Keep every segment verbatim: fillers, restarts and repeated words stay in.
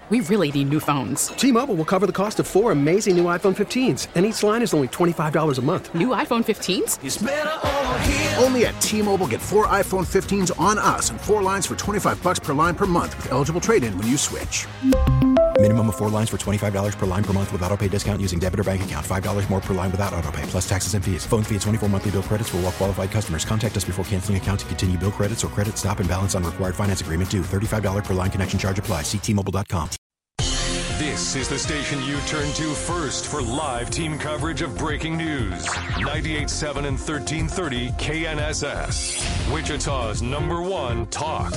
We really need new phones. T-Mobile will cover the cost of four amazing new iPhone fifteens, and each line is only twenty-five dollars a month. New iPhone fifteens? It's better over here. Only at T-Mobile, get four iPhone fifteens on us and four lines for twenty-five dollars per line per month with eligible trade-in when you switch. Minimum of four lines for twenty-five dollars per line per month with autopay discount using debit or bank account. five dollars more per line without autopay, plus taxes and fees. Phone fee at twenty-four monthly bill credits for well-qualified customers. Contact us before canceling account to continue bill credits or credit stop and balance on required finance agreement due. thirty-five dollars per line connection charge applies. See T Mobile dot com. This is the station you turn to first for live team coverage of breaking news. ninety-eight point seven and thirteen thirty K N S S. Wichita's number one talk.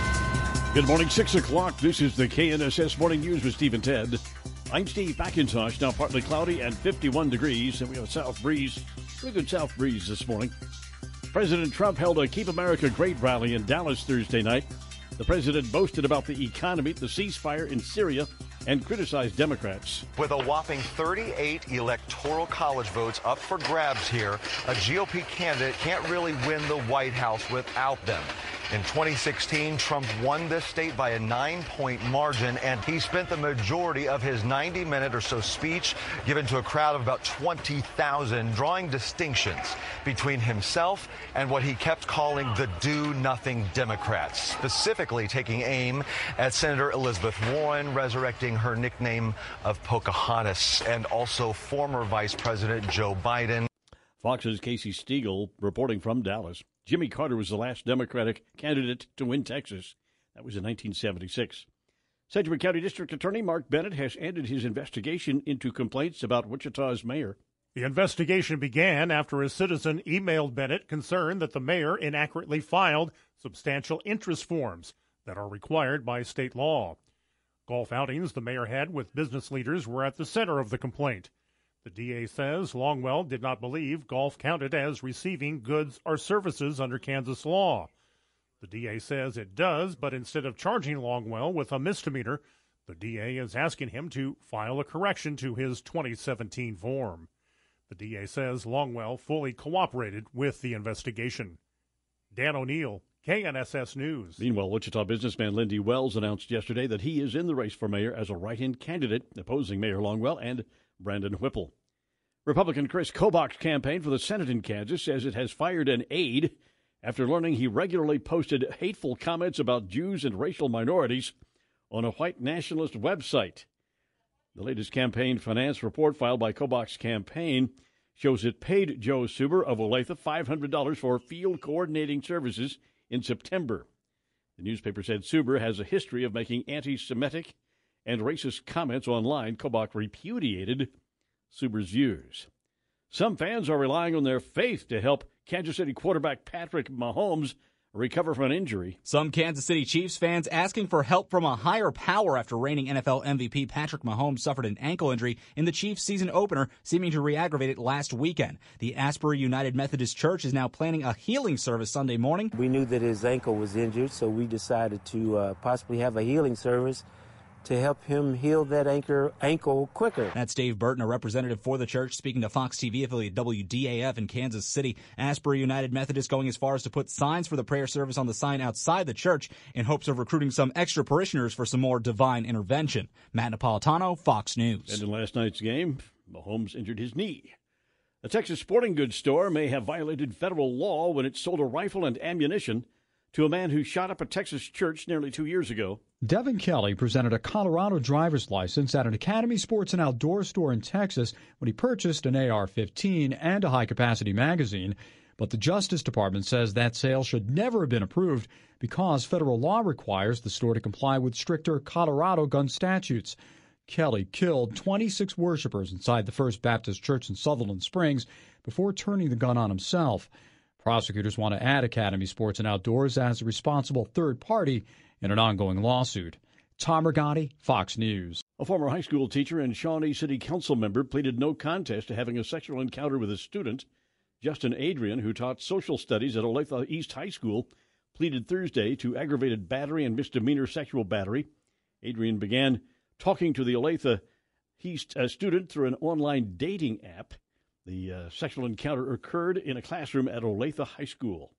Good morning, six o'clock. This is the K N S S Morning News with Steve and Ted. I'm Steve McIntosh, now partly cloudy and fifty-one degrees, and we have a south breeze, pretty good south breeze this morning. President Trump held a Keep America Great rally in Dallas Thursday night. The president boasted about the economy, the ceasefire in Syria, and criticized Democrats. With a whopping thirty-eight electoral college votes up for grabs here, a G O P candidate can't really win the White House without them. In twenty sixteen, Trump won this state by a nine-point margin, and he spent the majority of his ninety minute or so speech given to a crowd of about twenty thousand, drawing distinctions between himself and what he kept calling the do-nothing Democrats, specifically taking aim at Senator Elizabeth Warren, resurrecting her nickname of Pocahontas, and also former Vice President Joe Biden. Fox's Casey Stiegel reporting from Dallas. Jimmy Carter was the last Democratic candidate to win Texas. That was in nineteen seventy-six. Sedgwick County District Attorney Mark Bennett has ended his investigation into complaints about Wichita's mayor. The investigation began after a citizen emailed Bennett concerned that the mayor inaccurately filed substantial interest forms that are required by state law. Golf outings the mayor had with business leaders were at the center of the complaint. The D A says Longwell did not believe golf counted as receiving goods or services under Kansas law. The D A says it does, but instead of charging Longwell with a misdemeanor, the D A is asking him to file a correction to his twenty seventeen form. The D A says Longwell fully cooperated with the investigation. Dan O'Neill, K N S S News. Meanwhile, Wichita businessman Lindy Wells announced yesterday that he is in the race for mayor as a write-in candidate, opposing Mayor Longwell and Brandon Whipple. Republican Chris Kobach's campaign for the Senate in Kansas says it has fired an aide after learning he regularly posted hateful comments about Jews and racial minorities on a white nationalist website. The latest campaign finance report filed by Kobach's campaign shows it paid Joe Suber of Olathe five hundred dollars for field coordinating services in September. The newspaper said Suber has a history of making anti-Semitic and racist comments online. Kobach repudiated Suber's views. Some fans are relying on their faith to help Kansas City quarterback Patrick Mahomes recover from an injury. Some Kansas City Chiefs fans asking for help from a higher power after reigning N F L M V P Patrick Mahomes suffered an ankle injury in the Chiefs' season opener, seeming to re-aggravate it last weekend. The Asbury United Methodist Church is now planning a healing service Sunday morning. We knew that his ankle was injured, so we decided to uh, possibly have a healing service to help him heal that anchor, ankle quicker. That's Dave Burton, a representative for the church, speaking to Fox T V affiliate W D A F in Kansas City. Asbury United Methodist going as far as to put signs for the prayer service on the sign outside the church in hopes of recruiting some extra parishioners for some more divine intervention. Matt Napolitano, Fox News. And in last night's game, Mahomes injured his knee. A Texas sporting goods store may have violated federal law when it sold a rifle and ammunition to a man who shot up a Texas church nearly two years ago. Devin Kelly presented a Colorado driver's license at an Academy Sports and Outdoor store in Texas when he purchased an A R fifteen and a high-capacity magazine. But the Justice Department says that sale should never have been approved because federal law requires the store to comply with stricter Colorado gun statutes. Kelly killed twenty-six worshipers inside the First Baptist Church in Sutherland Springs before turning the gun on himself. Prosecutors want to add Academy Sports and Outdoors as a responsible third party in an ongoing lawsuit. Tom Rigotti, Fox News. A former high school teacher and Shawnee City Council member pleaded no contest to having a sexual encounter with a student. Justin Adrian, who taught social studies at Olathe East High School, pleaded Thursday to aggravated battery and misdemeanor sexual battery. Adrian began talking to the Olathe East uh, student through an online dating app. The uh, sexual encounter occurred in a classroom at Olathe High School.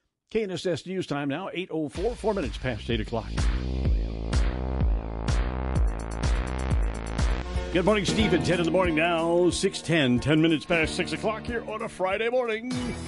K N S S News time now, eight oh four, four minutes past eight o'clock. Good morning, Steve, at ten in the morning now, six ten, ten minutes past six o'clock here on a Friday morning.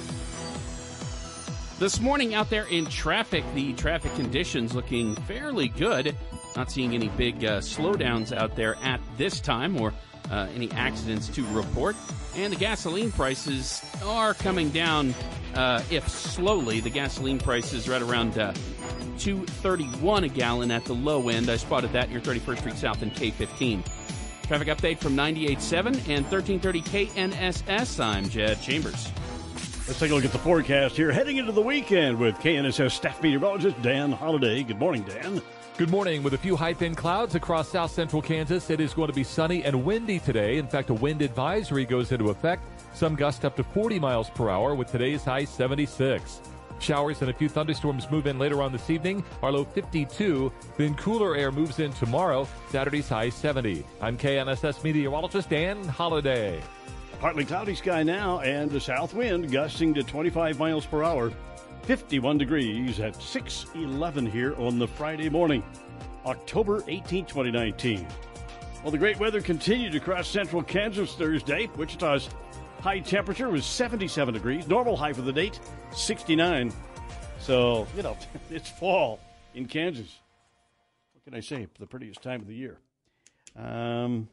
This morning out there in traffic, the traffic conditions looking fairly good. Not seeing any big uh, slowdowns out there at this time or uh, any accidents to report. And the gasoline prices are coming down, uh, if slowly. The gasoline price is right around uh, two thirty-one a gallon at the low end. I spotted that near thirty-first Street South and K fifteen. Traffic update from ninety-eight point seven and thirteen thirty K N S S. I'm Jed Chambers. Let's take a look at the forecast here. Heading into the weekend with K N S S staff meteorologist Dan Holliday. Good morning, Dan. Good morning. With a few high-thin clouds across south central Kansas, it is going to be sunny and windy today. In fact, a wind advisory goes into effect. Some gusts up to forty miles per hour with today's high seventy-six. Showers and a few thunderstorms move in later on this evening. Our low fifty-two. Then cooler air moves in tomorrow. Saturday's high seventy. I'm K N S S meteorologist Dan Holliday. Partly cloudy sky now and the south wind gusting to twenty-five miles per hour. fifty-one degrees at six eleven here on the Friday morning, October eighteenth, twenty nineteen. Well, the great weather continued across central Kansas Thursday. Wichita's high temperature was seventy-seven degrees. Normal high for the date, sixty-nine. So, you know, it's fall in Kansas. What can I say? The prettiest time of the year. Um,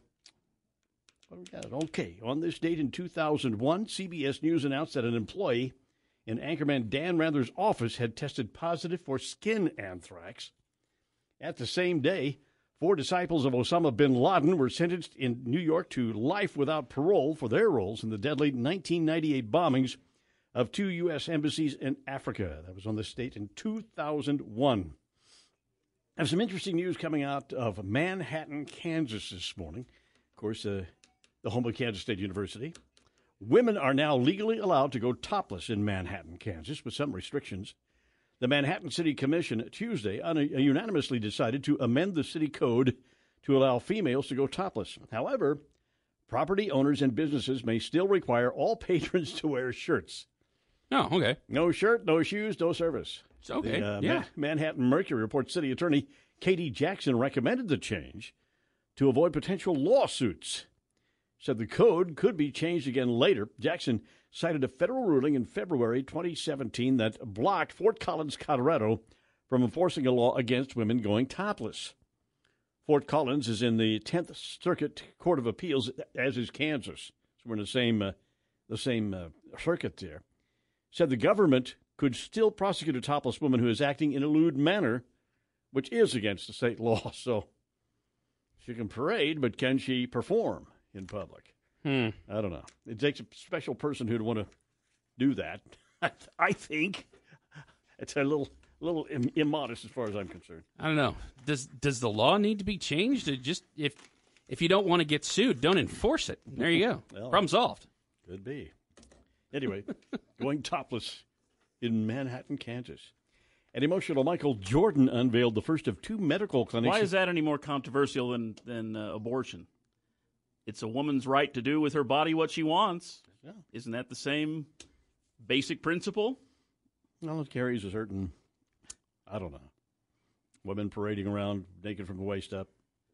what do we got? Okay, on this date in two thousand one, C B S News announced that an employee in Anchorman Dan Rather's office had tested positive for skin anthrax. At the same day, four disciples of Osama bin Laden were sentenced in New York to life without parole for their roles in the deadly nineteen ninety-eight bombings of two U S embassies in Africa. That was on this date in two thousand one. I have some interesting news coming out of Manhattan, Kansas this morning. Of course, uh, the home of Kansas State University. Women are now legally allowed to go topless in Manhattan, Kansas, with some restrictions. The Manhattan City Commission Tuesday un- unanimously decided to amend the city code to allow females to go topless. However, property owners and businesses may still require all patrons to wear shirts. Oh, okay. No shirt, no shoes, no service. It's okay, The, uh, yeah. Man- Manhattan Mercury reports city attorney Katie Jackson recommended the change to avoid potential lawsuits. Said the code could be changed again later. Jackson cited a federal ruling in February twenty seventeen that blocked Fort Collins, Colorado, from enforcing a law against women going topless. Fort Collins is in the tenth Circuit Court of Appeals, as is Kansas. So we're in the same, uh, the same uh, circuit there. Said the government could still prosecute a topless woman who is acting in a lewd manner, which is against the state law. So she can parade, but can she perform in public? Hmm. I don't know. It takes a special person who'd want to do that. I think it's a little, little Im- immodest as far as I'm concerned. I don't know. Does does the law need to be changed? It just if if you don't want to get sued, don't enforce it. There you go. Well, Problem solved. Could be. Anyway, going topless in Manhattan, Kansas. And emotional Michael Jordan unveiled the first of two medical clinics. Why is that any more controversial than than uh, abortion? It's a woman's right to do with her body what she wants. Yeah. Isn't that the same basic principle? Well, it carries a certain, I don't know, women parading around naked from the waist up.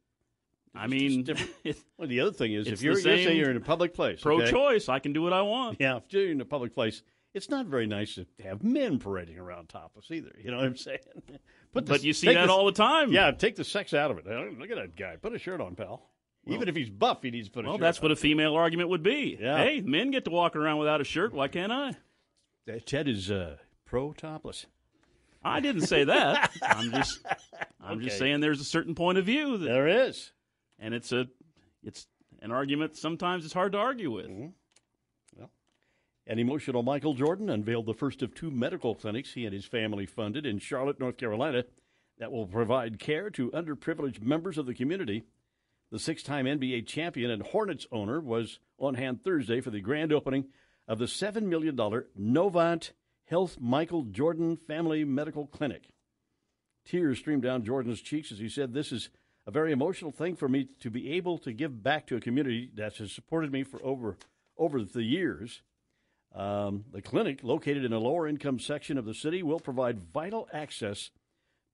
I mean, well, the other thing is, if it's you're, the let's say same you're in a public place, pro-choice, okay? I can do what I want. Yeah, if you're in a public place, it's not very nice to have men parading around topless either. You know what I'm saying? Put the, But you see take that the- all the time. Yeah, take the sex out of it. Oh, look at that guy. Put a shirt on, pal. Well- Even if he's buff, he needs to put a Well, shirt that's on. what a female argument would be. Yeah. Hey, men get to walk around without a shirt. Why can't I? Ted is uh, pro-topless. I didn't say that. I'm just, I'm just Okay. saying there's a certain point of view that, There is. and it's a, it's an argument. Sometimes it's hard to argue with. Mm-hmm. Well, and emotional Michael Jordan unveiled the first of two medical clinics he and his family funded in Charlotte, North Carolina, that will provide care to underprivileged members of the community. The six-time N B A champion and Hornets owner was on hand Thursday for the grand opening of the seven million dollars Novant Health Michael Jordan Family Medical Clinic. Tears streamed down Jordan's cheeks as he said, "This is a very emotional thing for me to be able to give back to a community that has supported me for over over the years." Um, the clinic, located in a lower-income section of the city, will provide vital access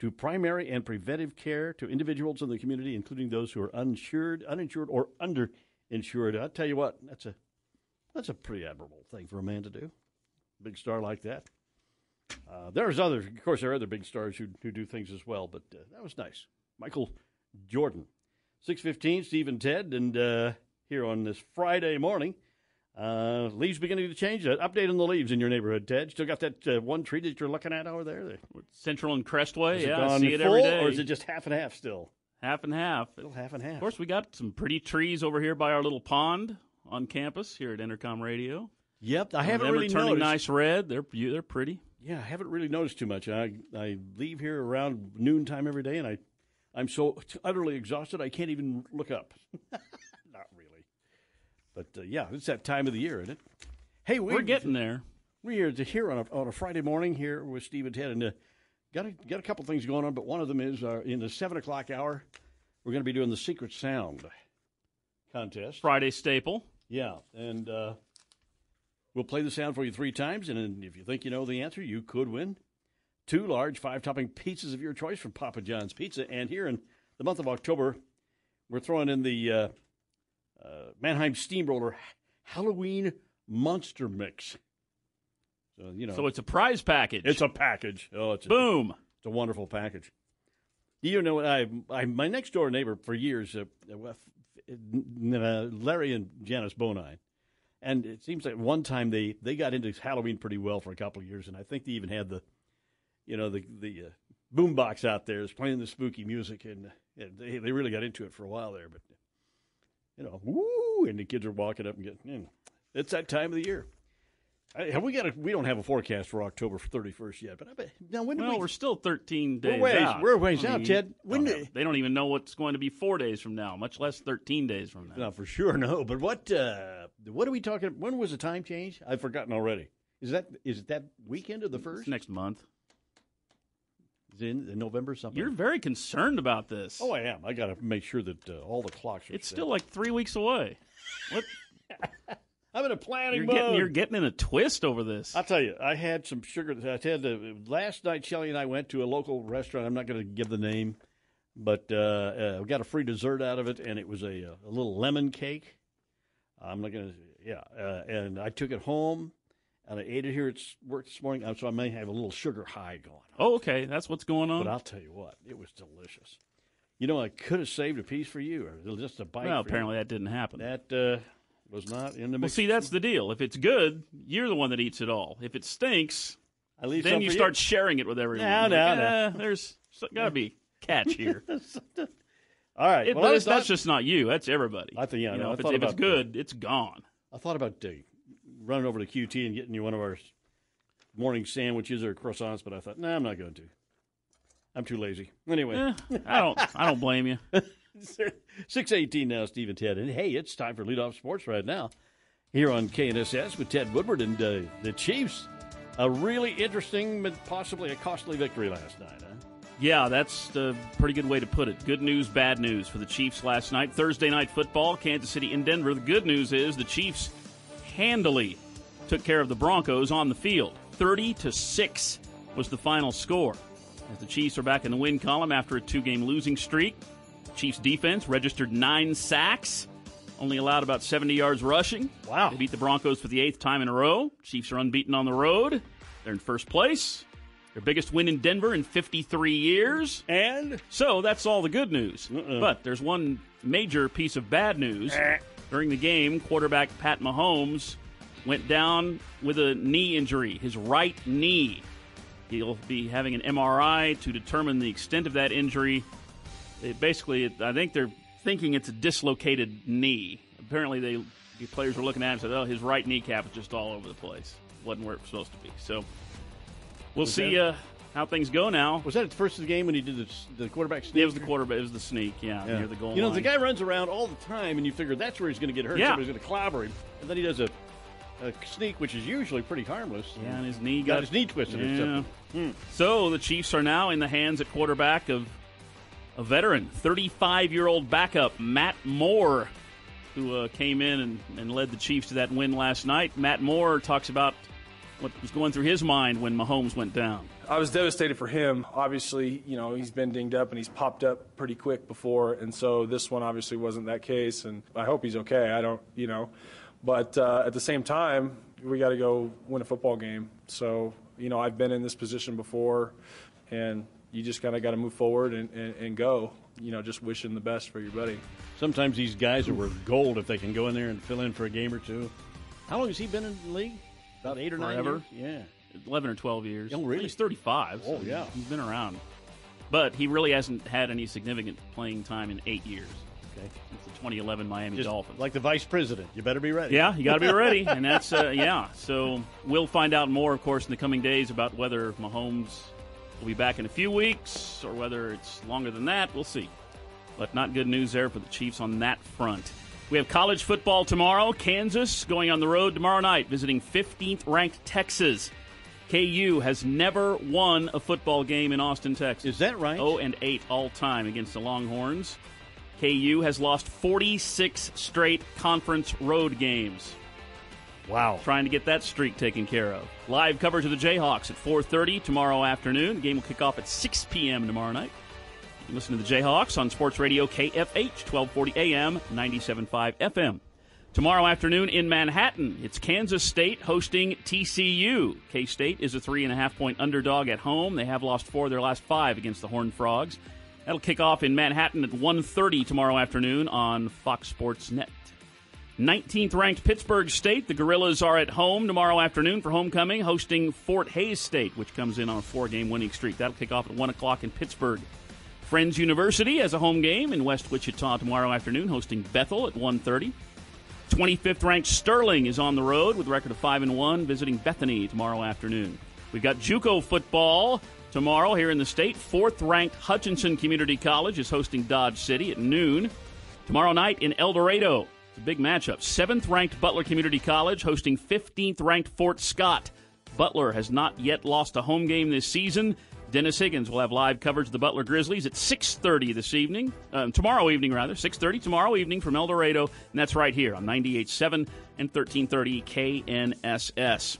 to primary and preventive care to individuals in the community, including those who are uninsured, uninsured, or underinsured. I'll tell you what, that's a that's a pretty admirable thing for a man to do. Big star like that. Uh, there's other, of course, there are other big stars who who do things as well, but uh, that was nice. Michael Jordan, six fifteen, Steve and Ted, and uh, here on this Friday morning, uh, leaves beginning to change. Uh, update on the leaves in your neighborhood, Ted. Still got that uh, one tree that you're looking at over there? Central and Crestway, is it yeah, gone I see it full, every day. Or is it just half and half still? Half and half. Still half and half. Of course, we got some pretty trees over here by our little pond on campus here at Intercom Radio. Yep, I Some haven't of them really are turning noticed. nice red. They're they're pretty. Yeah, I haven't really noticed too much. I I leave here around noontime every day, and I, I'm so utterly exhausted I can't even look up. Not really. But, uh, yeah, it's that time of the year, isn't it? Hey, we, We're getting there. We're here on a, on a Friday morning here with Steve and Ted, and uh, got, a, got a couple things going on, but one of them is uh, in the seven o'clock hour, we're going to be doing the Secret Sound contest. Friday staple. Yeah, and uh, we'll play the sound for you three times, and if you think you know the answer, you could win two large five-topping pizzas of your choice from Papa John's Pizza. And here in the month of October, we're throwing in the uh, uh, Mannheim Steamroller Halloween Monster Mix. So, you know, So it's a prize package. it's a package. Oh, it's a, Boom. It's a wonderful package. You know, I, I my next door neighbor for years, uh, uh, Larry and Janice Bonine. And it seems like one time they, they got into Halloween pretty well for a couple of years, and I think they even had the, you know, the the uh, boom box out there is playing the spooky music, and, uh, they they really got into it for a while there. But, you know, woo, and the kids are walking up and getting, you know, it's that time of the year. I, have we got a, we don't have a forecast for October thirty-first yet, but I bet now when do Well, we? we're still thirteen days We're ways, out. we're ways I out, mean, Ted. When don't do- have- they don't even know what's going to be four days from now, much less thirteen days from now. No, for sure, no. But what uh, what are we talking? When was the time change? I've forgotten already. Is that is it that weekend of the first? It's next month. Is it in, in November or something? You're very concerned about this. Oh, I am. I got to make sure that uh, all the clocks are It's set. still like three weeks away. What? I'm in a planning You're mode. getting, you're getting in a twist over this. I'll tell you, I had some sugar. I had uh, last night. Shelley and I went to a local restaurant. I'm not going to give the name, but uh, uh, we got a free dessert out of it, and it was a, a little lemon cake. I'm not going to. Yeah, uh, and I took it home, and I ate it here at work this morning. So I may have a little sugar high going. Oh, okay. That's what's going on. But I'll tell you what, it was delicious. You know, I could have saved a piece for you, or just a bite. Well, for apparently you. that didn't happen. That uh, was not in the Well, mix. see, that's the deal. If it's good, you're the one that eats it all. If it stinks, I leave then some you for start sharing it with everyone. No, Like, no, eh, no. There's got to be a catch here. All right. It, well, but I it's, thought- that's just not you. That's everybody. I think, yeah, You no, know, I if, it's, thought if it's about- good, it's gone. I thought about uh, running over to Q T and getting you one of our morning sandwiches or croissants, but I thought, no, nah, I'm not going to. I'm too lazy. Anyway. Eh, I don't I don't blame you. six eighteen now, Steve and Ted. And, hey, it's time for Lead Off Sports right now here on K N S S with Ted Woodward and uh, the Chiefs. A really interesting but possibly a costly victory last night, huh? Yeah, that's a pretty good way to put it. Good news, bad news for the Chiefs last night. Thursday night football, Kansas City in Denver. The good news is the Chiefs handily took care of the Broncos on the field. thirty to six was the final score. As the Chiefs are back in the win column after a two-game losing streak. Chiefs defense registered nine sacks, only allowed about seventy yards rushing. Wow. They beat the Broncos for the eighth time in a row. Chiefs are unbeaten on the road. They're in first place. Their biggest win in Denver in fifty-three years. And? So that's all the good news. Uh-uh. But there's one major piece of bad news. During the game, quarterback Pat Mahomes went down with a knee injury, his right knee. He'll be having an M R I to determine the extent of that injury. It basically, I think they're thinking it's a dislocated knee. Apparently, they the players were looking at it and said, oh, his right kneecap is just all over the place. Wasn't where it was supposed to be. So we'll Was see that- uh, how things go now. Was that at the first of the game when he did the, the quarterback sneak? It was the quarterback. It was the sneak, yeah, Yeah. near the goal You know, line. the guy runs around all the time, and you figure that's where he's going to get hurt. Yeah. Somebody's going to clobber him. And then he does a, a sneak, which is usually pretty harmless. Yeah, and his knee got, got, his knee twisted or Yeah. something. Hmm. So the Chiefs are now in the hands at quarterback of a veteran, thirty-five-year-old backup, Matt Moore, who uh, came in and, and led the Chiefs to that win last night. Matt Moore talks about what was going through his mind when Mahomes went down. I was devastated for him. Obviously, you know, he's been dinged up and he's popped up pretty quick before, and so this one obviously wasn't that case, and I hope he's okay. I don't, you know, but uh, at the same time, we got to go win a football game. So, you know, I've been in this position before, and you just kind of got to move forward and, and, and go, you know, just wishing the best for your buddy. Sometimes these guys are worth gold if they can go in there and fill in for a game or two. How long has he been in the league? About eight or Forever. nine years? Yeah. eleven or twelve years. Oh, really? He's thirty-five. Oh, so yeah. He's been around. But he really hasn't had any significant playing time in eight years. Okay. Since the twenty eleven Miami Just Dolphins. like the vice president. You better be ready. Yeah, you got to be ready. And that's, uh, yeah. So we'll find out more, of course, in the coming days about whether Mahomes will be back in a few weeks or whether it's longer than that. We'll see. But not good news there for the Chiefs on that front. We have college football tomorrow. Kansas going on the road tomorrow night, visiting fifteenth-ranked Texas. K U has never won a football game in Austin, Texas. Is that right? oh and eight all-time against the Longhorns. K U has lost forty-six straight conference road games. Wow. Trying to get that streak taken care of. Live coverage of the Jayhawks at four thirty tomorrow afternoon. The game will kick off at six p.m. tomorrow night. You can listen to the Jayhawks on Sports Radio K F H, twelve forty A M, ninety-seven point five F M. Tomorrow afternoon in Manhattan, it's Kansas State hosting T C U. K-State is a three and a half point underdog at home. They have lost four of their last five against the Horned Frogs. That'll kick off in Manhattan at one thirty tomorrow afternoon on Fox Sports Net. nineteenth-ranked Pittsburgh State. The Gorillas are at home tomorrow afternoon for homecoming, hosting Fort Hays State, which comes in on a four-game winning streak. That'll kick off at one o'clock in Pittsburgh. Friends University has a home game in West Wichita tomorrow afternoon, hosting Bethel at one thirty. twenty-fifth-ranked Sterling is on the road with a record of five and one, visiting Bethany tomorrow afternoon. We've got JUCO football tomorrow here in the state. fourth-ranked Hutchinson Community College is hosting Dodge City at noon. Tomorrow night in El Dorado, it's a big matchup. seventh-ranked Butler Community College hosting fifteenth-ranked Fort Scott. Butler has not yet lost a home game this season. Dennis Higgins will have live coverage of the Butler Grizzlies at six thirty this evening. Uh, tomorrow evening, rather. six thirty tomorrow evening from El Dorado. And that's right here on ninety-eight point seven and thirteen thirty K N S S.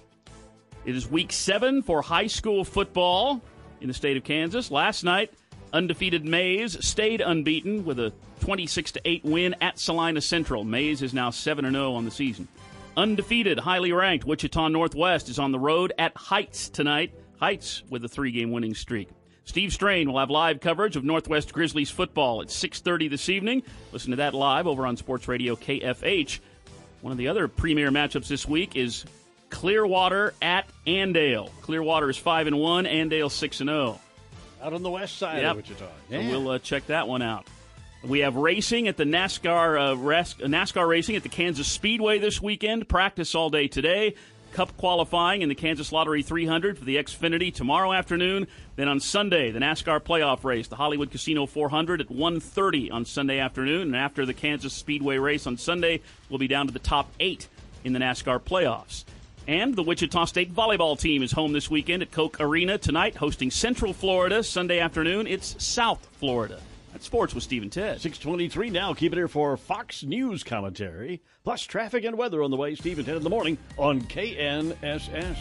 It is week seven for high school football in the state of Kansas. Last night, undefeated Maize stayed unbeaten with a twenty-six to eight win at Salina Central. Maize is now seven and oh on the season. Undefeated, highly ranked Wichita Northwest is on the road at Heights tonight. Heights with a three-game winning streak. Steve Strain will have live coverage of Northwest Grizzlies football at six thirty this evening. Listen to that live over on Sports Radio K F H. One of the other premier matchups this week is Clearwater at Andale. Clearwater is five and one, Andale six and oh. Out on the west side yep. of Wichita. Yeah. So we'll uh, check that one out. We have racing at the NASCAR uh, res- NASCAR racing at the Kansas Speedway this weekend. Practice all day today. Cup qualifying in the Kansas Lottery three hundred for the Xfinity tomorrow afternoon. Then on Sunday, the NASCAR playoff race, the Hollywood Casino four hundred at one thirty on Sunday afternoon. And after the Kansas Speedway race on Sunday, we'll be down to the top eight in the NASCAR playoffs. And the Wichita State volleyball team is home this weekend at Koch Arena tonight, hosting Central Florida. Sunday afternoon, it's South Florida. That's sports with Steve and Ted. six twenty-three now. Keep it here for Fox News commentary, plus traffic and weather on the way. Steve and Ted in the morning on K N S S.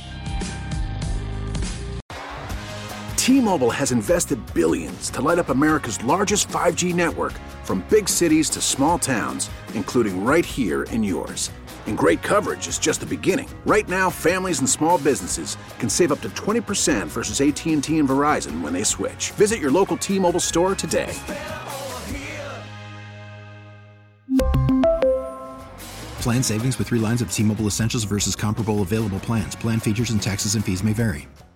T-Mobile has invested billions to light up America's largest five G network, from big cities to small towns, including right here in yours. And great coverage is just the beginning. Right now, families and small businesses can save up to twenty percent versus A T and T and Verizon when they switch. Visit your local T-Mobile store today. Plan savings with three lines of T-Mobile Essentials versus comparable available plans. Plan features and taxes and fees may vary.